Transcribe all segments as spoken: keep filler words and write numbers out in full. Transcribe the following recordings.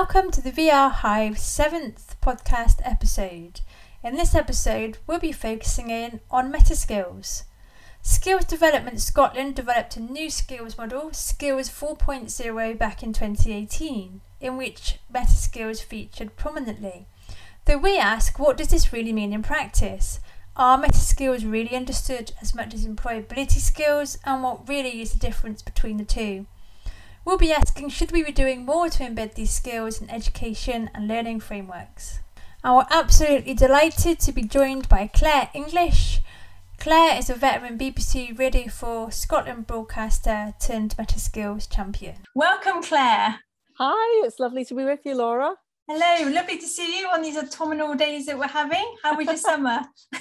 Welcome to the V R Hive seventh podcast episode. In this episode, we'll be focusing in on meta skills. Skills Development Scotland developed a new skills model, Skills four point oh, back in twenty eighteen, in which meta skills featured prominently. Though we ask, what does this really mean in practice? Are meta skills really understood as much as employability skills, and what really is the difference between the two? We'll be asking, should we be doing more to embed these skills in education and learning frameworks? And we're absolutely delighted to be joined by Claire English. Claire is a veteran B B C Radio four Scotland broadcaster turned meta skills champion. Welcome, Claire. Hi, it's lovely to be with you, Laura. Hello, lovely to see you on these autumnal days that we're having. How was your summer?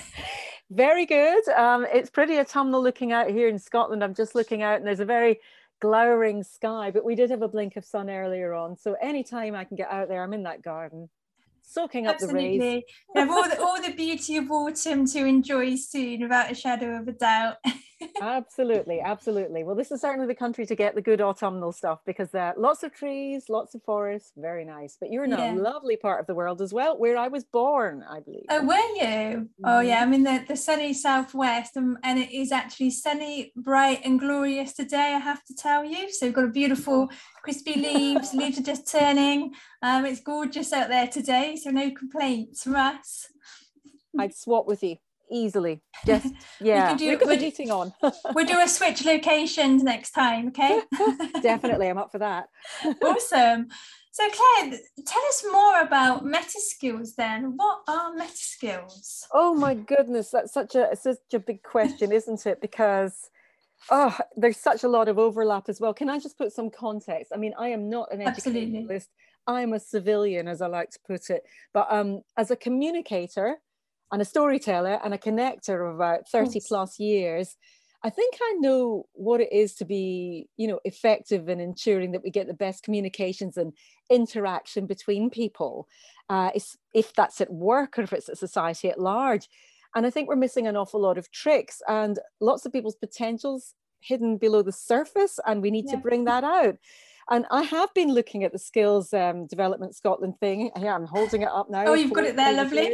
Very good. Um, it's pretty autumnal looking out here in Scotland. I'm just looking out and there's a very glowering sky, but we did have a blink of sun earlier on. So anytime I can get out there, I'm in that garden, soaking up Absolutely. the rays. You have all the, all the beauty of autumn to enjoy soon, without a shadow of a doubt. Absolutely, absolutely. Well, this is certainly the country to get the good autumnal stuff because uh, lots of trees, lots of forests, very nice. But you're in yeah. a lovely part of the world as well, where I was born, I believe. Oh, were you? Mm-hmm. Oh, yeah. I'm in the, the sunny southwest, and, and it is actually sunny, bright and glorious today, I have to tell you. So we've got a beautiful crispy leaves, leaves are just turning. Um, it's gorgeous out there today, so no complaints from us. I'd swap with you. Easily, just yeah. We Look at the heating on. We'll do a switch locations next time, okay? Definitely, I'm up for that. Awesome. So, Claire, tell us more about meta skills. Then, what are meta skills? Oh my goodness, that's such a such a big question, isn't it? Because oh, there's such a lot of overlap as well. Can I just put some context? I mean, I am not an educationalist. I'm a civilian, as I like to put it. But um, as a communicator and a storyteller and a connector of about thirty plus years, I think I know what it is to be, you know, effective in ensuring that we get the best communications and interaction between people, uh, if that's at work or if it's at society at large. And I think we're missing an awful lot of tricks and lots of people's potentials hidden below the surface, and we need yeah. to bring that out. And I have been looking at the Skills um, Development Scotland thing. Here, I'm holding it up now. Oh, you've got it there, lovely.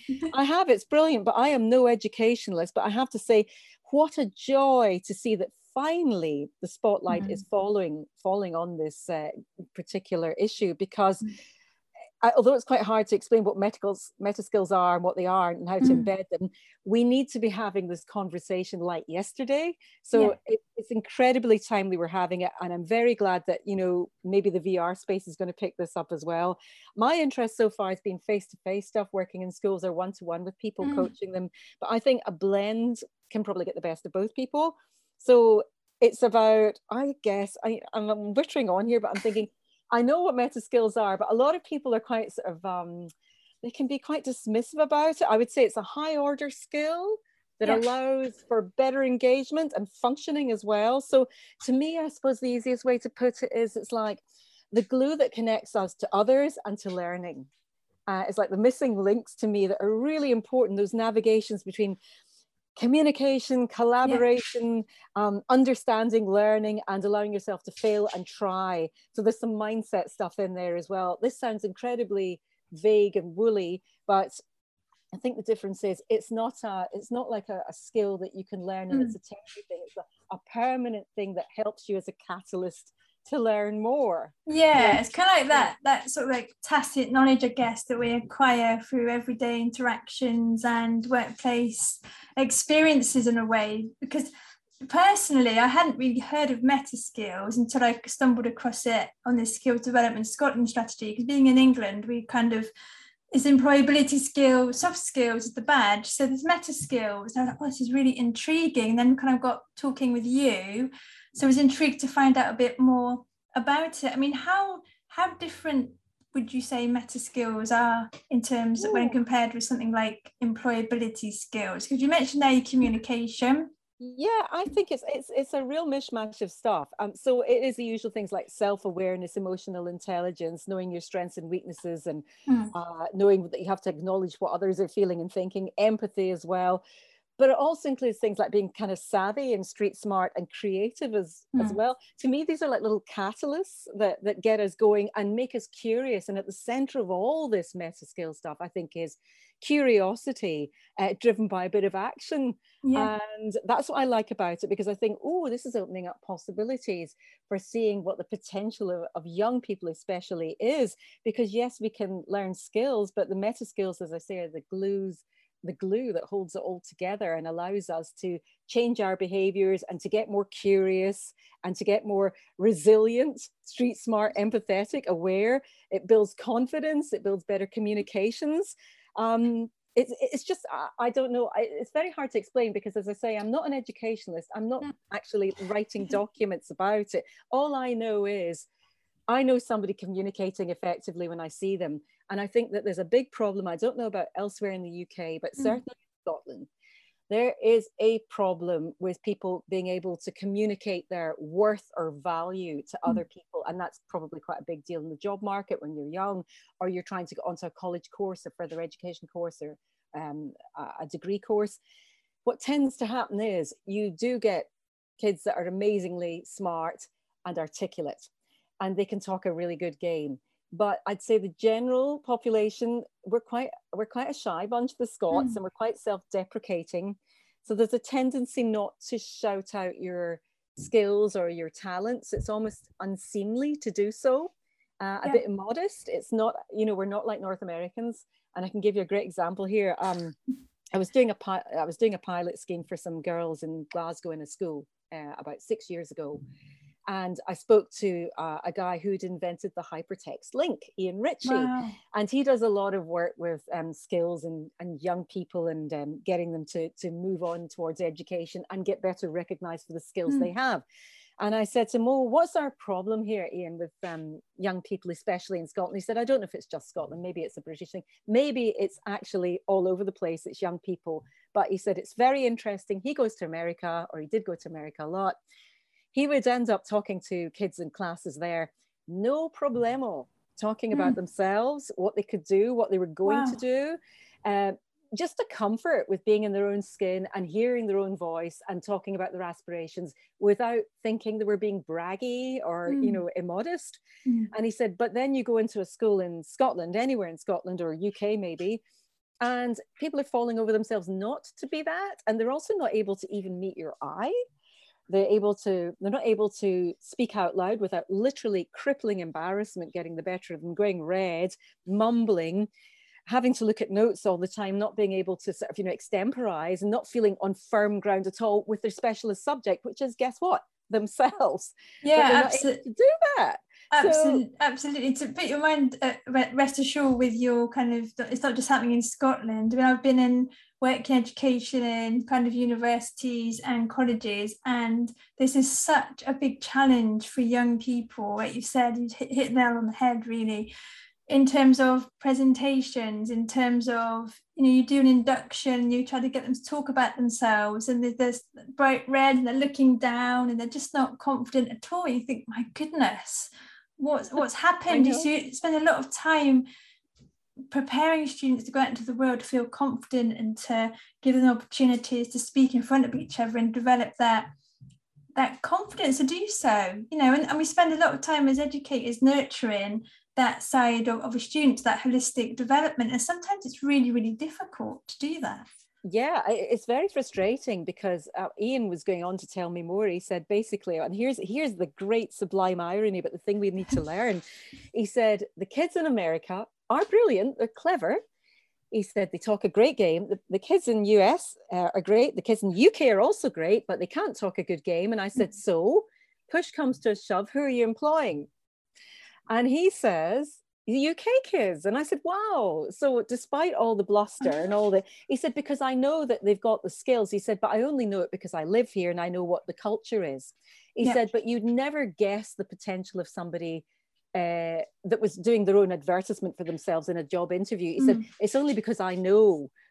I have, it's brilliant, but I am no educationalist. But I have to say, what a joy to see that finally the spotlight mm-hmm. is falling, falling on this uh, particular issue, because mm-hmm. I, although it's quite hard to explain what meta, meta skills are and what they are and how to mm. embed them, we need to be having this conversation like yesterday. So yeah. it, it's incredibly timely we're having it. And I'm very glad that, you know, maybe the V R space is going to pick this up as well. My interest so far has been face-to-face stuff, working in schools or one-to-one with people, mm. coaching them. But I think a blend can probably get the best of both people. So it's about, I guess, I, I'm wittering on here, but I'm thinking, I know what meta skills are, but a lot of people are quite sort of, um, they can be quite dismissive about it. I would say it's a high order skill that yeah. allows for better engagement and functioning as well. So to me, I suppose the easiest way to put it is it's like the glue that connects us to others and to learning. Uh, it's like the missing links to me that are really important, those navigations between communication, collaboration, yeah. um, understanding, learning, and allowing yourself to fail and try. So there's some mindset stuff in there as well. This sounds incredibly vague and woolly, but I think the difference is it's not a, it's not like a, a skill that you can learn and mm. it's a temporary thing. It's a, a permanent thing that helps you as a catalyst to learn more. Yeah, yeah, it's kind of like that that sort of like tacit knowledge, I guess, that we acquire through everyday interactions and workplace experiences in a way. Because personally, I hadn't really heard of meta skills until I stumbled across it on this Skills Development Scotland strategy. Because being in England, we kind of, it's employability skills, soft skills is the badge. So there's meta skills. And I was like, oh, this is really intriguing. And then kind of got talking with you. So I was intrigued to find out a bit more about it. I mean, how how different would you say meta skills are in terms of when compared with something like employability skills? Because you mentioned there your communication. Yeah, I think it's it's it's a real mishmash of stuff. Um, so it is the usual things like self-awareness, emotional intelligence, knowing your strengths and weaknesses, and mm. uh, knowing that you have to acknowledge what others are feeling and thinking, empathy as well. but it also includes things like being kind of savvy and street smart and creative as, mm. as well. To me, these are like little catalysts that, that get us going and make us curious. And at the center of all this meta skill stuff, I think, is curiosity uh, driven by a bit of action. Yeah. And that's what I like about it, because I think, oh, this is opening up possibilities for seeing what the potential of, of young people especially is. Because yes, we can learn skills, but the meta skills, as I say, are the glues the glue that holds it all together and allows us to change our behaviors and to get more curious and to get more resilient, street smart, empathetic, aware. It builds confidence, it builds better communications. Um, it's, it's just, I, I don't know, I, it's very hard to explain, because as I say, I'm not an educationalist. I'm not actually writing documents about it. All I know is I know somebody communicating effectively when I see them. And I think that there's a big problem. I don't know about elsewhere in the U K, but certainly mm. in Scotland, there is a problem with people being able to communicate their worth or value to mm. other people. And that's probably quite a big deal in the job market when you're young, or you're trying to get onto a college course, a further education course, or um, a degree course. What tends to happen is you do get kids that are amazingly smart and articulate, and they can talk a really good game. But I'd say the general population, we're quite we're quite a shy bunch, the Scots, mm. and we're quite self-deprecating. So there's a tendency not to shout out your skills or your talents. It's almost unseemly to do so. Uh, yeah. A bit immodest. It's not, you know, we're not like North Americans. And I can give you a great example here. Um, I was doing a pi- I was doing a pilot scheme for some girls in Glasgow in a school uh, about six years ago. And I spoke to uh, a guy who'd invented the hypertext link, Ian Ritchie. Wow. And he does a lot of work with um, skills and, and young people, and um, getting them to, to move on towards education and get better recognized for the skills mm. they have. And I said to him, oh, what's our problem here, Ian, with um, young people, especially in Scotland? He said, I don't know if it's just Scotland. Maybe it's a British thing. Maybe it's actually all over the place. It's young people. But he said, it's very interesting. He goes to America, or he did go to America a lot. He would end up talking to kids in classes there, no problemo, talking about mm. themselves, what they could do, what they were going wow. to do. Uh, just a comfort with being in their own skin and hearing their own voice and talking about their aspirations without thinking they were being braggy or, mm. you know, immodest. Mm. And he said, but then you go into a school in Scotland, anywhere in Scotland or U K maybe, and people are falling over themselves not to be that. And they're also not able to even meet your eye. They're able to, they're not able to speak out loud without literally crippling embarrassment getting the better of them, going red, mumbling, having to look at notes all the time, not being able to sort of, you know, extemporize, and not feeling on firm ground at all with their specialist subject, which is, guess what? Themselves. Yeah, absolutely. To do that. Absolutely, so, absolutely. To put your mind uh, rest assured with your kind of, it's not just happening in Scotland. I mean, I've been in work in education in kind of universities and colleges, and this is such a big challenge for young people. Like you said, you hit, hit the nail on the head, really, in terms of presentations, in terms of, you know, you do an induction, you try to get them to talk about themselves, and there's this bright red, and they're looking down, and they're just not confident at all. You think, my goodness, what's what's happened? You see, you spend a lot of time preparing students to go out into the world to feel confident and to give them opportunities to speak in front of each other and develop that that confidence to do so, you know, and, and we spend a lot of time as educators nurturing that side of, of a student, that holistic development, and sometimes it's really, really difficult to do that. Yeah, it's very frustrating, because uh, Ian was going on to tell me more. He said basically, and here's here's the great sublime irony, but the thing we need to learn. He said the kids in America are brilliant, they're clever. He said they talk a great game. The, the kids in U S uh, are great. The kids in U K are also great, but they can't talk a good game. And I said, so push comes to a shove, who are you employing? And he says, the U K kids. And I said, wow. So despite all the bluster and all the, he said, because I know that they've got the skills. He said, but I only know it because I live here and I know what the culture is. He yeah. said, but you'd never guess the potential of somebody uh, that was doing their own advertisement for themselves in a job interview. He mm. said, it's only because I know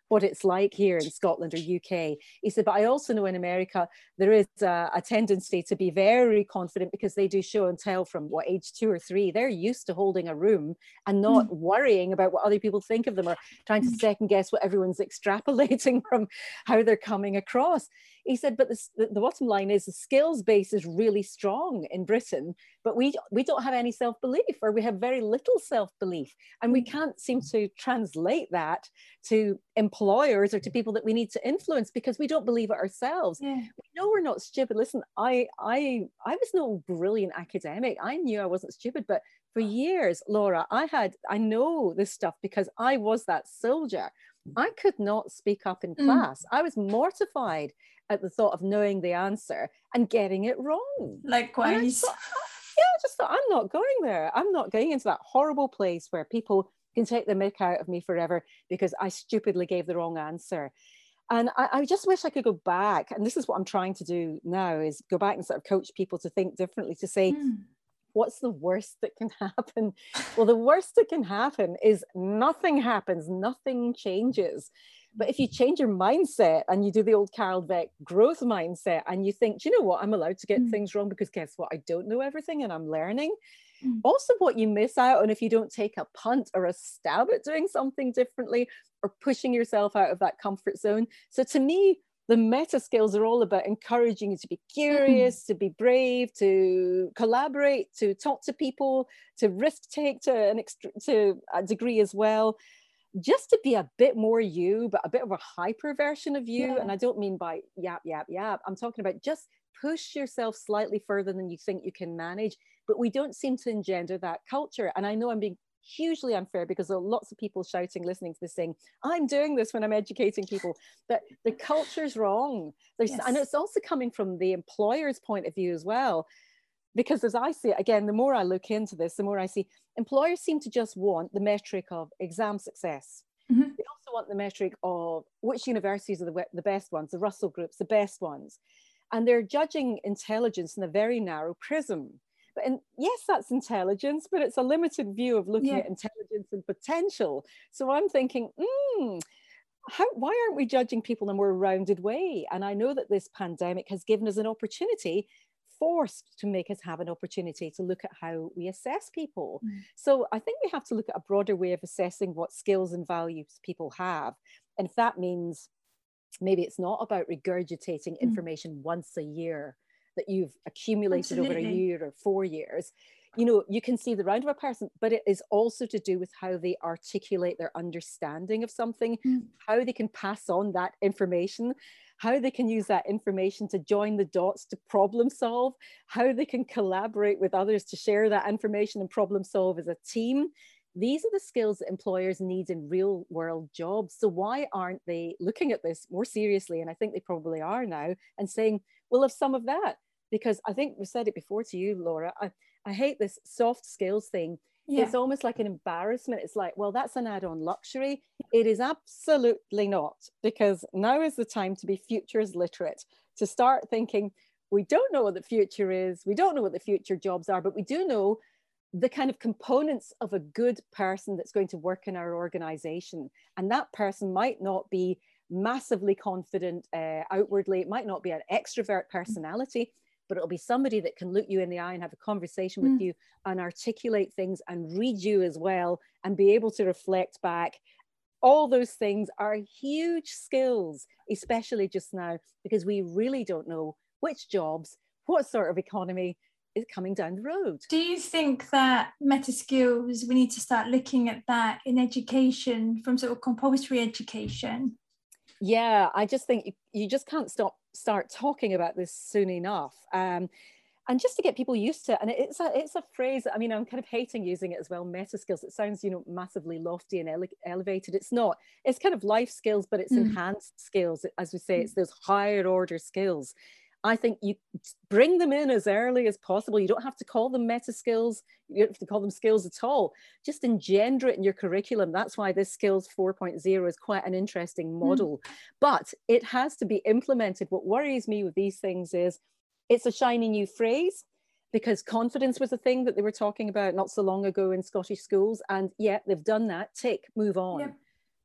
what it's like here in Scotland or U K. He said, but I also know in America, there is a, a tendency to be very confident because they do show and tell from what age two or three. They're used to holding a room and not mm. worrying about what other people think of them or trying to second guess what everyone's extrapolating from how they're coming across. He said, but the, the bottom line is the skills base is really strong in Britain, but we, we don't have any self-belief, or we have very little self-belief. And we can't seem to translate that to employers or to people that we need to influence because we don't believe it ourselves. Yeah. We know we're not stupid. Listen, I, I, I was no brilliant academic. I knew I wasn't stupid, but for years, Laura, I had, I know this stuff because I was that soldier. I could not speak up in class. Mm. I was mortified at the thought of knowing the answer and getting it wrong. Likewise. Thought, yeah, I just thought, I'm not going there. I'm not going into that horrible place where people can take the mick out of me forever because I stupidly gave the wrong answer. And I, I just wish I could go back. And this is what I'm trying to do now, is go back and sort of coach people to think differently, to say, mm. what's the worst that can happen? Well, the worst that can happen is nothing happens, nothing changes. But if you change your mindset and you do the old Carol Dweck growth mindset and you think, do you know what, I'm allowed to get mm. things wrong because guess what, I don't know everything and I'm learning. Mm. Also, what you miss out on if you don't take a punt or a stab at doing something differently or pushing yourself out of that comfort zone. So to me, the meta skills are all about encouraging you to be curious, mm. to be brave, to collaborate, to talk to people, to risk take to an extra, to a degree as well. Just to be a bit more you, but a bit of a hyper version of you. Yeah. And I don't mean by yap, yap, yap. I'm talking about just push yourself slightly further than you think you can manage. But we don't seem to engender that culture. And I know I'm being hugely unfair because there are lots of people shouting, listening to this saying, I'm doing this when I'm educating people. But the culture's wrong. There's, yes. And it's also coming from the employer's point of view as well. Because as I see it, again, the more I look into this, the more I see employers seem to just want the metric of exam success. Mm-hmm. They also want the metric of which universities are the, the best ones, the Russell groups, the best ones. And they're judging intelligence in a very narrow prism. But in, yes, that's intelligence, but it's a limited view of looking yeah. at intelligence and potential. So I'm thinking, hmm, how, why aren't we judging people in a more rounded way? And I know that this pandemic has given us an opportunity, forced to make us have an opportunity to look at how we assess people. Mm. So I think we have to look at a broader way of assessing what skills and values people have. And if that means maybe it's not about regurgitating mm. information once a year that you've accumulated Absolutely. Over a year or four years, you know, you can see the round of a person, but it is also to do with how they articulate their understanding of something, mm. how they can pass on that information, how they can use that information to join the dots to problem solve, how they can collaborate with others to share that information and problem solve as a team. These are the skills that employers need in real world jobs. So why aren't they looking at this more seriously? And I think they probably are now, and saying, we'll have some of that. Because I think we've said it before to you, Laura, I, I hate this soft skills thing. Yeah. It's almost like an embarrassment. It's like, well, that's an add-on luxury. It is absolutely not, because now is the time to be futures literate, to start thinking, we don't know what the future is. We don't know what the future jobs are, but we do know the kind of components of a good person that's going to work in our organization. And that person might not be massively confident uh, outwardly. It might not be an extrovert personality, but it'll be somebody that can look you in the eye and have a conversation with mm. you and articulate things and read you as well and be able to reflect back. All those things are huge skills, especially just now, because we really don't know which jobs, what sort of economy is coming down the road. Do you think that meta skills, we need to start looking at that in education, from sort of compulsory education? Yeah, I just think you, you just can't stop start talking about this soon enough. Um, and just to get people used to it. And it's a, it's a phrase, I mean, I'm kind of hating using it as well, meta skills. It sounds, you know, massively lofty and ele- elevated. It's not. It's kind of life skills, but it's mm. enhanced skills. As we say, it's those higher order skills. I think you bring them in as early as possible. You don't have to call them meta skills. You don't have to call them skills at all. Just engender it in your curriculum. That's why this Skills four point oh is quite an interesting model. Mm. But it has to be implemented. What worries me with these things is it's a shiny new phrase, because confidence was a thing that they were talking about not so long ago in Scottish schools. And yeah, they've done that. Tick, move on. Yeah.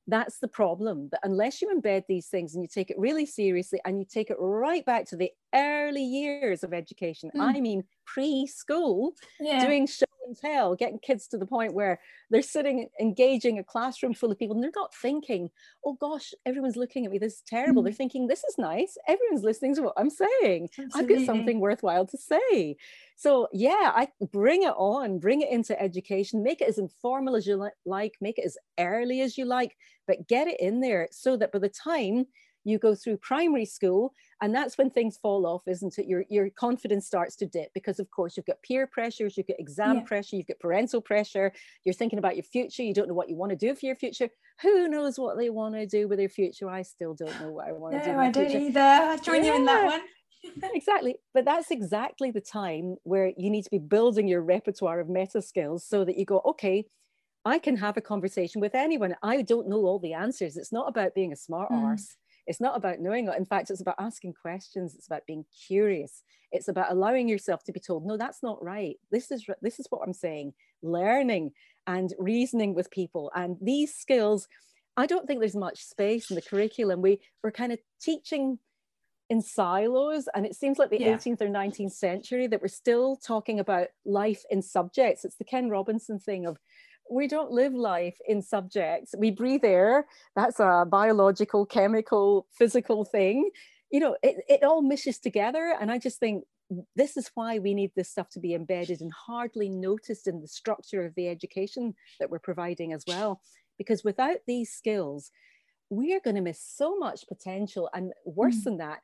That's the problem, that unless you embed these things and you take it really seriously and you take it right back to the early years of education, mm. I mean preschool, yeah. doing show and tell, getting kids to the point where they're sitting, engaging a classroom full of people, and they're not thinking, oh gosh, everyone's looking at me, this is terrible. Mm. They're thinking, this is nice. Everyone's listening to what I'm saying. Absolutely. I've got something worthwhile to say. So yeah, I bring it on, bring it into education, make it as informal as you like, make it as early as you like, but get it in there so that by the time you go through primary school, and that's when things fall off, isn't it? Your, your confidence starts to dip because, of course, you've got peer pressures, you've got exam yeah. pressure, you've got parental pressure, you're thinking about your future, you don't know what you want to do for your future. Who knows what they want to do with their future? I still don't know what I want no, to do with my I don't future. either. I join yeah. you in that one. Exactly. But that's exactly the time where you need to be building your repertoire of meta skills so that you go, okay, I can have a conversation with anyone. I don't know all the answers. It's not about being a smart mm. arse. It's not about knowing it. In fact, it's about asking questions. It's about being curious. It's about allowing yourself to be told, no, that's not right. This is, this is what I'm saying. Learning and reasoning with people. And these skills, I don't think there's much space in the curriculum. We, we're kind of teaching in silos, and it seems like the yeah. eighteenth or nineteenth century that we're still talking about life in subjects. It's the Ken Robinson thing of, we don't live life in subjects. We breathe air. That's a biological, chemical, physical thing. You know, it, it all meshes together. And I just think this is why we need this stuff to be embedded and hardly noticed in the structure of the education that we're providing as well. Because without these skills, we are going to miss so much potential. And worse mm. than that,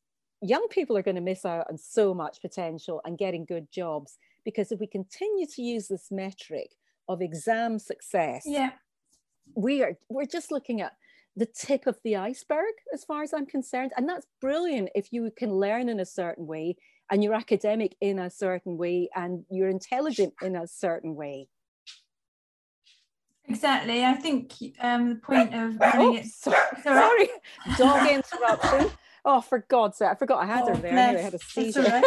young people are going to miss out on so much potential and getting good jobs. Because if we continue to use this metric of exam success, yeah, we are we're just looking at the tip of the iceberg as far as I'm concerned. And that's brilliant if you can learn in a certain way and you're academic in a certain way and you're intelligent in a certain way. Exactly. I think um, the point of having oh, it sorry, sorry. Dog interruption. Oh, for God's sake, I forgot I had oh, her there. Anyway, I had a seizure. Right.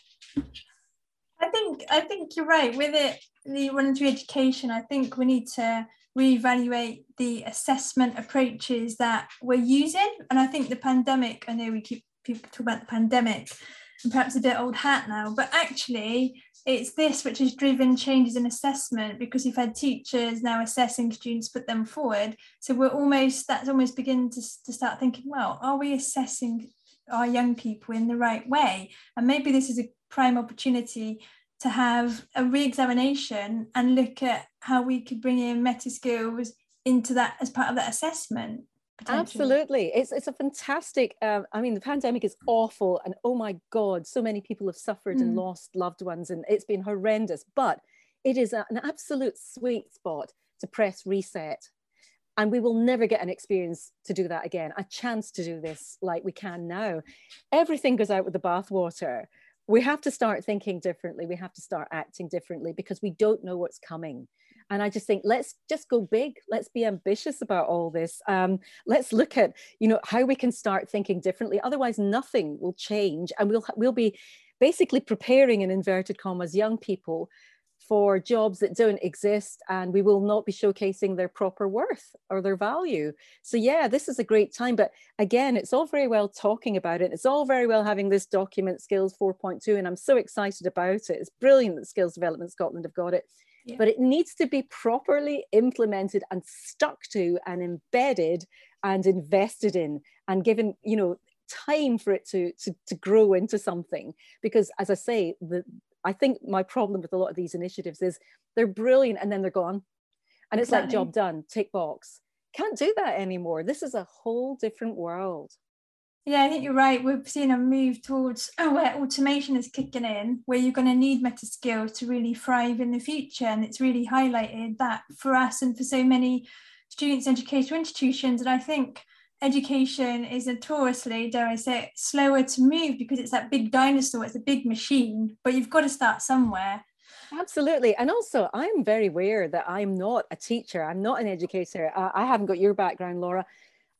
I think I think you're right with it. The running through education, I think we need to reevaluate the assessment approaches that we're using. And I think the pandemic, I know we keep people talk about the pandemic and perhaps a bit old hat now, but actually it's this which has driven changes in assessment, because you've had teachers now assessing students, put them forward. So we're almost, that's almost beginning to, to start thinking, well, are we assessing our young people in the right way? And maybe this is a prime opportunity to have a re-examination and look at how we could bring in meta skills into that as part of that assessment. Absolutely. It's it's a fantastic, um, I mean, the pandemic is awful and oh my God, so many people have suffered mm. and lost loved ones and it's been horrendous, but it is a, an absolute sweet spot to press reset. And we will never get an experience to do that again, a chance to do this like we can now. Everything goes out with the bathwater. We have to start thinking differently. We have to start acting differently because we don't know what's coming. And I just think, let's just go big. Let's be ambitious about all this. Um, let's look at, you know, how we can start thinking differently. Otherwise, nothing will change. And we'll, we'll be basically preparing, in inverted commas, young people for jobs that don't exist, and we will not be showcasing their proper worth or their value. So yeah, this is a great time. But again, it's all very well talking about it. It's all very well having this document, Skills four point two, and I'm so excited about it. It's brilliant that Skills Development Scotland have got it. Yeah. But it needs to be properly implemented and stuck to and embedded and invested in and given, you know, time for it to, to, to grow into something. Because as I say, the I think my problem with a lot of these initiatives is they're brilliant and then they're gone. And it's exactly. like job done, tick box. Can't do that anymore. This is a whole different world. Yeah, I think you're right. We're seeing a move towards oh, where automation is kicking in, where you're going to need meta skills to really thrive in the future. And it's really highlighted that for us and for so many students, educational institutions. And I think education is notoriously, dare I say it, slower to move because it's that big dinosaur, it's a big machine, but you've got to start somewhere. Absolutely. And also, I'm very aware that I'm not a teacher. I'm not an educator. Uh, I haven't got your background, Laura.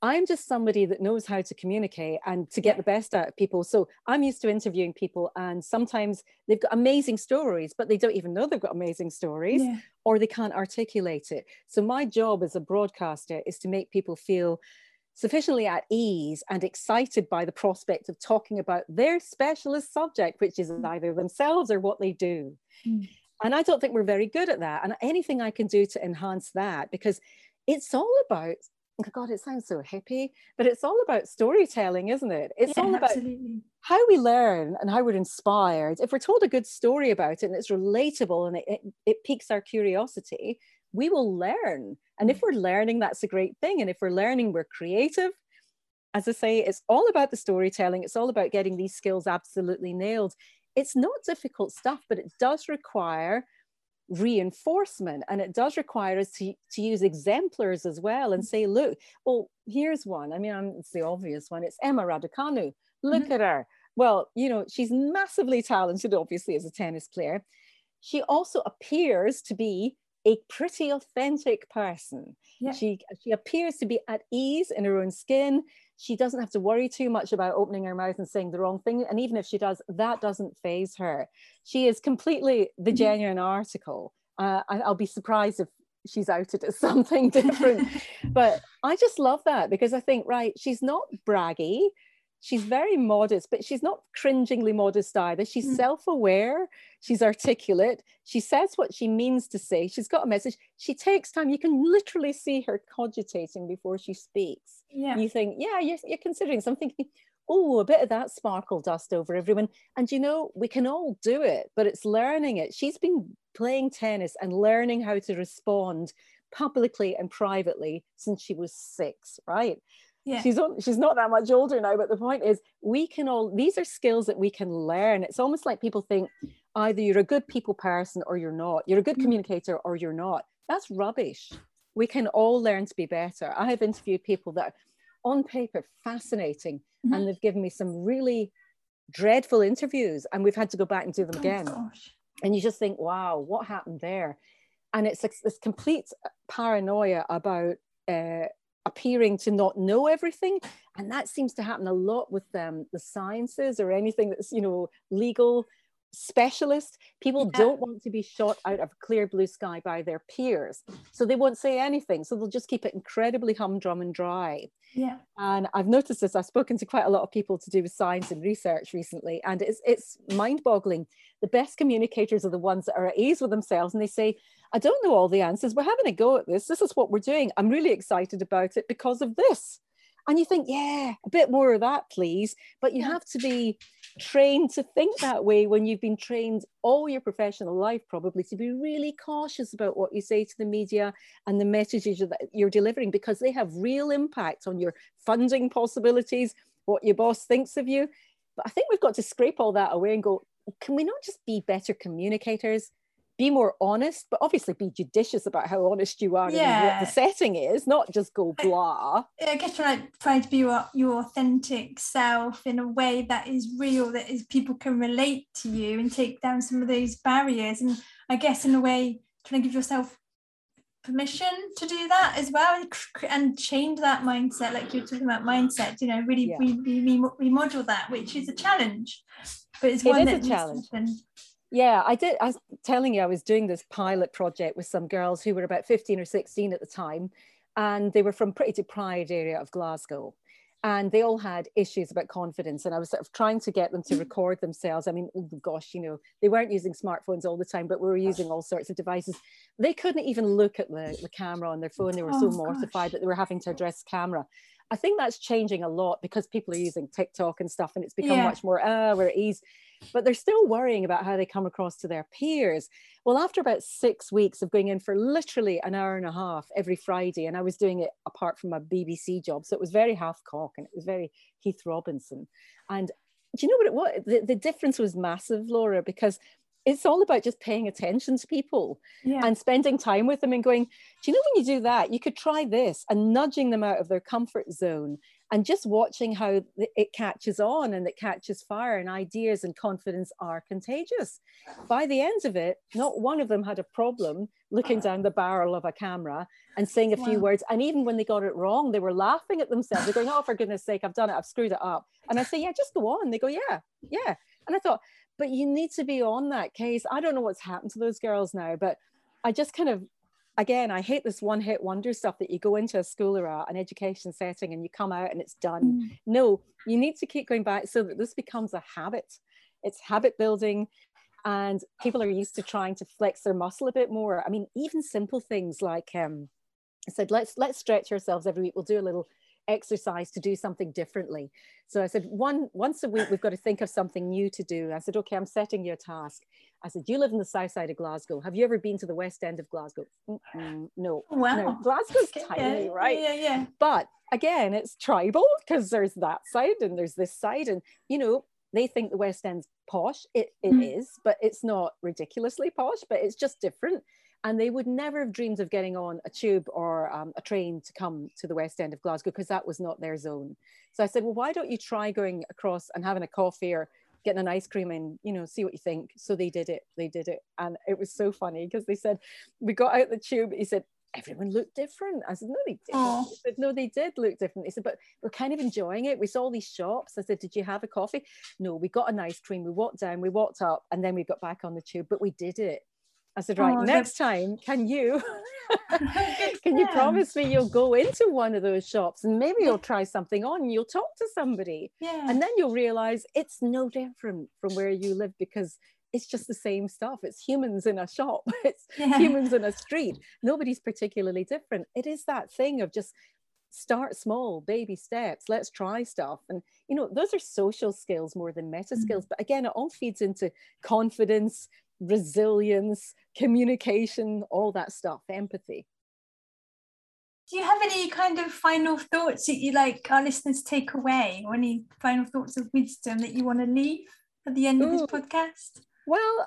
I'm just somebody that knows how to communicate and to get Yeah. the best out of people. So I'm used to interviewing people, and sometimes they've got amazing stories, but they don't even know they've got amazing stories, Yeah. or they can't articulate it. So my job as a broadcaster is to make people feel sufficiently at ease and excited by the prospect of talking about their specialist subject, which is either themselves or what they do. Mm. And I don't think we're very good at that. And anything I can do to enhance that, because it's all about, God, it sounds so hippie, but it's all about storytelling, isn't it? It's Yeah, all about absolutely. how we learn and how we're inspired. If we're told a good story about it and it's relatable and it, it, it piques our curiosity, we will learn. And if we're learning, that's a great thing. And if we're learning, we're creative. As I say, it's all about the storytelling. It's all about getting these skills absolutely nailed. It's not difficult stuff, but it does require reinforcement, and it does require us to, to use exemplars as well and say, look, well, here's one. I mean, I'm, it's the obvious one. It's Emma Raducanu. Look Mm-hmm. at her. Well, you know, she's massively talented, obviously, as a tennis player. She also appears to be a pretty authentic person. Yeah. She, she appears to be at ease in her own skin. She doesn't have to worry too much about opening her mouth and saying the wrong thing. And even if she does, that doesn't faze her. She is completely the genuine article. Uh, I, I'll be surprised if she's outed as something different. But I just love that, because I think, right, she's not braggy. She's very modest, but she's not cringingly modest either. She's mm. self-aware. She's articulate. She says what she means to say. She's got a message. She takes time. You can literally see her cogitating before she speaks. Yeah. You think, yeah, you're, you're considering something. Oh, a bit of that sparkle dust over everyone. And you know, we can all do it, but it's learning it. She's been playing tennis and learning how to respond publicly and privately since she was six, right? Yeah. She's on, she's not that much older now, but the point is, we can all, these are skills that we can learn. It's almost like people think either you're a good people person or you're not. You're a good communicator or you're not. That's rubbish. We can all learn to be better. I have interviewed people that are on paper fascinating, mm-hmm. and they've given me some really dreadful interviews, and we've had to go back and do them again. Oh, gosh. And you just think, wow, what happened there? And it's like this complete paranoia about uh, appearing to not know everything. And that seems to happen a lot with um, the sciences or anything that's, you know, legal specialist. People yeah. don't want to be shot out of a clear blue sky by their peers. So they won't say anything. So they'll just keep it incredibly humdrum and dry. Yeah. And I've noticed this. I've spoken to quite a lot of people to do with science and research recently, and it's it's mind-boggling. The best communicators are the ones that are at ease with themselves, and they say, I don't know all the answers. We're having a go at this. This is what we're doing. I'm really excited about it because of this. And you think, yeah, a bit more of that, please. But you yeah. have to be trained to think that way when you've been trained all your professional life, probably, to be really cautious about what you say to the media and the messages that you're delivering, because they have real impact on your funding possibilities, what your boss thinks of you. But I think we've got to scrape all that away and go, can we not just be better communicators? Be more honest, but obviously be judicious about how honest you are yeah. and what the setting is, not just go blah. I guess try, try to be your, your authentic self in a way that is real, that is people can relate to you and take down some of those barriers. And I guess in a way, trying to give yourself permission to do that as well, and change that mindset, like you're talking about mindset, you know, really yeah. re, re, remodel that, which is a challenge. But it's one it is that a challenge. Happen. Yeah, I did. I was telling you, I was doing this pilot project with some girls who were about fifteen or sixteen at the time, and they were from a pretty deprived area of Glasgow. And they all had issues about confidence. And I was sort of trying to get them to record themselves. I mean, oh gosh, you know, they weren't using smartphones all the time, but we were using all sorts of devices. They couldn't even look at the, the camera on their phone. They were so oh, mortified gosh. that they were having to address camera. I think that's changing a lot because people are using TikTok and stuff, and it's become yeah. much more, ah, we're at ease. But they're still worrying about how they come across to their peers. Well, after about six weeks of going in for literally an hour and a half every Friday, and I was doing it apart from my B B C job, so it was very half cock and it was very Heath Robinson. And do you know what it was? The, the difference was massive, Laura, because it's all about just paying attention to people yeah. and spending time with them and going, do you know, when you do that, you could try this, and nudging them out of their comfort zone and just watching how it catches on and it catches fire, and ideas and confidence are contagious. By the end of it, not one of them had a problem looking down the barrel of a camera and saying a wow. few words. And even when they got it wrong, they were laughing at themselves. They're going, oh, for goodness sake, I've done it. I've screwed it up. And I say, yeah, just go on. They go, yeah, yeah. And I thought, but you need to be on that case. I don't know what's happened to those girls now, but I just kind of, again, I hate this one hit wonder stuff that you go into a school or a, an education setting and you come out and it's done. Mm. No, you need to keep going back so that this becomes a habit. It's habit building, and people are used to trying to flex their muscle a bit more. I mean, even simple things like, um, I said, let's, let's stretch ourselves every week. We'll do a little exercise to do something differently. So I said, one once a week we've got to think of something new to do. I said, okay, I'm setting you a task. I said, you live in the south side of Glasgow. Have you ever been to the west end of Glasgow? Mm-mm, no. Wow. No. Glasgow's tiny, yeah, right? Yeah, yeah. But again, it's tribal because there's that side and there's this side, and you know, they think the west end's posh. It it mm. is, but it's not ridiculously posh, but it's just different. And they would never have dreamed of getting on a tube or um, a train to come to the west end of Glasgow, because that was not their zone. So I said, well, why don't you try going across and having a coffee or getting an ice cream and, you know, see what you think. So they did it. They did it. And it was so funny because they said, we got out the tube. He said, everyone looked different. I said, no, they didn't. He said, no, they did look different. He said, but we're kind of enjoying it. We saw all these shops. I said, did you have a coffee? No, we got an ice cream. We walked down, we walked up, and then we got back on the tube, but we did it. I said, right, oh, next time, can you, can you promise me you'll go into one of those shops and maybe you'll try something on, you'll talk to somebody. Yeah. And then you'll realize it's no different from where you live, because it's just the same stuff. It's humans in a shop. It's yeah. humans in a street. Nobody's particularly different. It is that thing of just start small, baby steps. Let's try stuff. And, you know, those are social skills more than meta skills. Mm-hmm. But again, it all feeds into confidence, resilience, communication, all that stuff, empathy. Do you have any kind of final thoughts that you like our listeners take away, or any final thoughts of wisdom that you want to leave at the end Ooh. of this podcast? Well,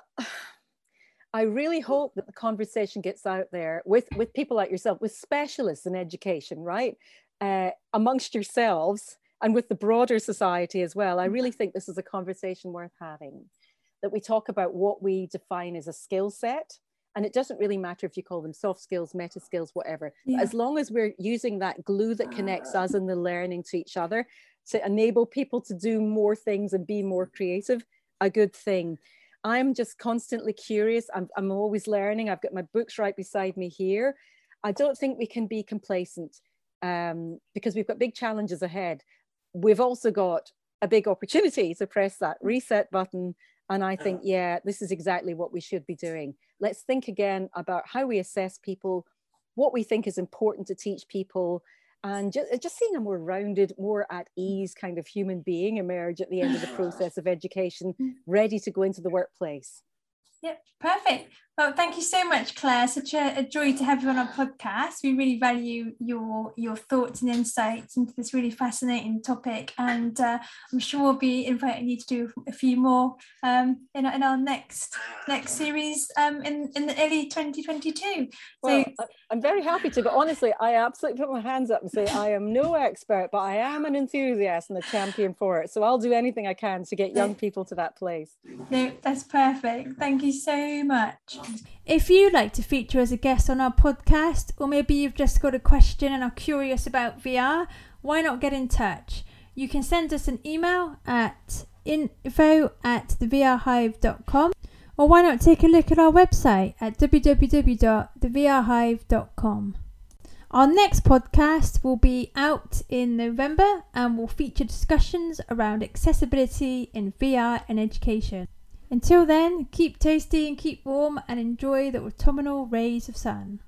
I really hope that the conversation gets out there with, with people like yourself, with specialists in education, right? Uh, amongst yourselves and with the broader society as well. I really think this is a conversation worth having, that we talk about what we define as a skill set. And it doesn't really matter if you call them soft skills, meta skills, whatever. Yeah. As long as we're using that glue that connects us and the learning to each other to enable people to do more things and be more creative, a good thing. I'm just constantly curious. I'm, I'm always learning. I've got my books right beside me here. I don't think we can be complacent um, because we've got big challenges ahead. We've also got a big opportunity to press that reset button. And I think, yeah, this is exactly what we should be doing. Let's think again about how we assess people, what we think is important to teach people, and just, just seeing a more rounded, more at ease kind of human being emerge at the end of the process of education, ready to go into the workplace. Yep, perfect. Well, thank you so much, Claire. Such a, a joy to have you on our podcast. We really value your your thoughts and insights into this really fascinating topic, and uh, I'm sure we'll be inviting you to do a few more um, in, in our next next series um, in, in the early twenty twenty-two. Well, so, I'm very happy to, but honestly, I absolutely put my hands up and say I am no expert, but I am an enthusiast and a champion for it. So I'll do anything I can to get young people to that place. No, that's perfect. Thank you so much. If you'd like to feature as a guest on our podcast, or maybe you've just got a question and are curious about V R, why not get in touch? You can send us an email at info at the v r hive dot com, or why not take a look at our website at w w w dot the v r hive dot com. Our next podcast will be out in November and will feature discussions around accessibility in V R and education. Until then, keep tasty and keep warm and enjoy the autumnal rays of sun.